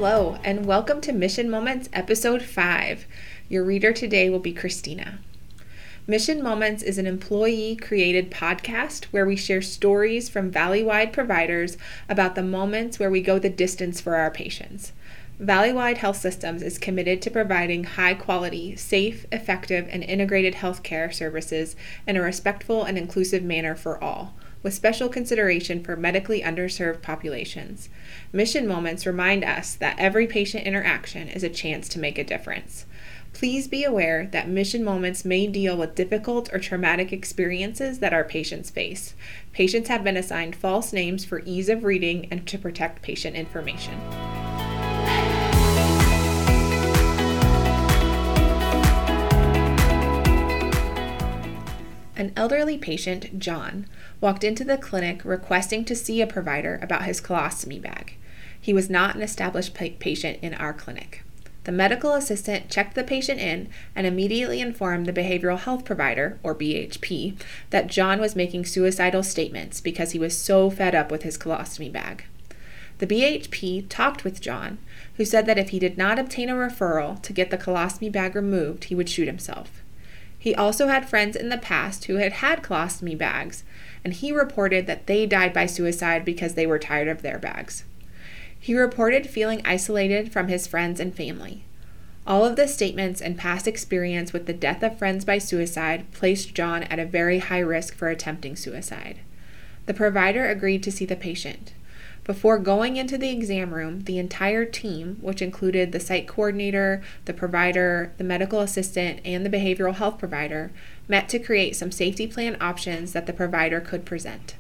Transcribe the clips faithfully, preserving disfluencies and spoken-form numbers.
Hello, and welcome to Mission Moments Episode five. Your reader today will be Christina. Mission Moments is an employee-created podcast where we share stories from Valleywide providers about the moments where we go the distance for our patients. Valleywide Health Systems is committed to providing high-quality, safe, effective, and integrated healthcare services in a respectful and inclusive manner for all, with special consideration for medically underserved populations. Mission Moments remind us that every patient interaction is a chance to make a difference. Please be aware that Mission Moments may deal with difficult or traumatic experiences that our patients face. Patients have been assigned false names for ease of reading and to protect patient information. An elderly patient, John, walked into the clinic requesting to see a provider about his colostomy bag. He was not an established pa- patient in our clinic. The medical assistant checked the patient in and immediately informed the behavioral health provider, or B H P, that John was making suicidal statements because he was so fed up with his colostomy bag. The B H P talked with John, who said that if he did not obtain a referral to get the colostomy bag removed, he would shoot himself. He also had friends in the past who had had colostomy bags, and he reported that they died by suicide because they were tired of their bags. He reported feeling isolated from his friends and family. All of the statements and past experience with the death of friends by suicide placed John at a very high risk for attempting suicide. The provider agreed to see the patient. Before going into the exam room, the entire team, which included the site coordinator, the provider, the medical assistant, and the behavioral health provider, met to create some safety plan options that the provider could present.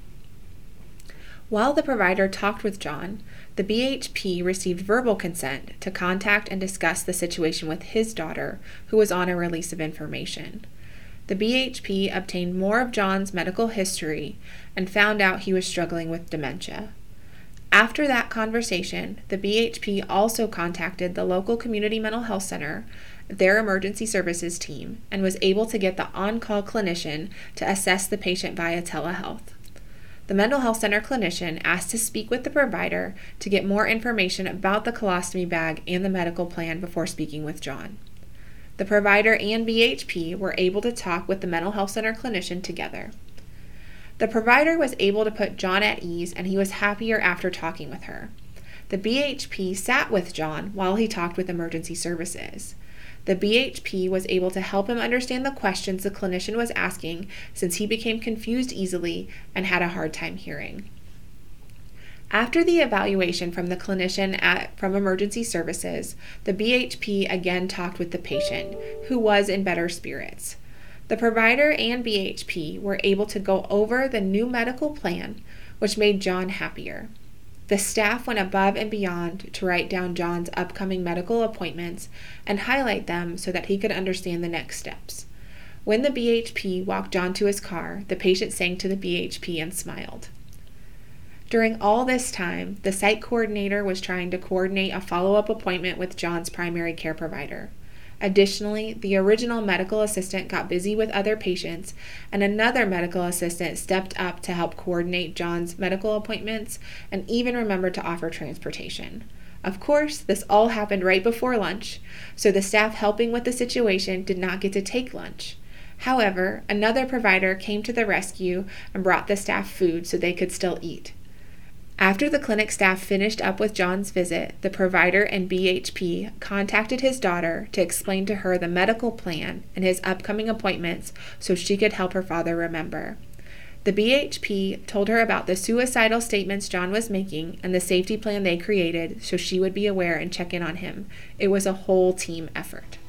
While the provider talked with John, the B H P received verbal consent to contact and discuss the situation with his daughter, who was on a release of information. The B H P obtained more of John's medical history and found out he was struggling with dementia. After that conversation, the B H P also contacted the local community mental health center, their emergency services team, and was able to get the on-call clinician to assess the patient via telehealth. The mental health center clinician asked to speak with the provider to get more information about the colostomy bag and the medical plan before speaking with John. The provider and B H P were able to talk with the mental health center clinician together. The provider was able to put John at ease, and he was happier after talking with her. The B H P sat with John while he talked with emergency services. The B H P was able to help him understand the questions the clinician was asking, since he became confused easily and had a hard time hearing. After the evaluation from the clinician at, from emergency services, the B H P again talked with the patient, who was in better spirits. The provider and B H P were able to go over the new medical plan, which made John happier. The staff went above and beyond to write down John's upcoming medical appointments and highlight them so that he could understand the next steps. When the B H P walked John to his car, the patient sang to the B H P and smiled. During all this time, the site coordinator was trying to coordinate a follow-up appointment with John's primary care provider. Additionally, the original medical assistant got busy with other patients, and another medical assistant stepped up to help coordinate John's medical appointments and even remembered to offer transportation. Of course, this all happened right before lunch, so the staff helping with the situation did not get to take lunch. However, another provider came to the rescue and brought the staff food so they could still eat. After the clinic staff finished up with John's visit, the provider and B H P contacted his daughter to explain to her the medical plan and his upcoming appointments so she could help her father remember. The B H P told her about the suicidal statements John was making and the safety plan they created so she would be aware and check in on him. It was a whole team effort.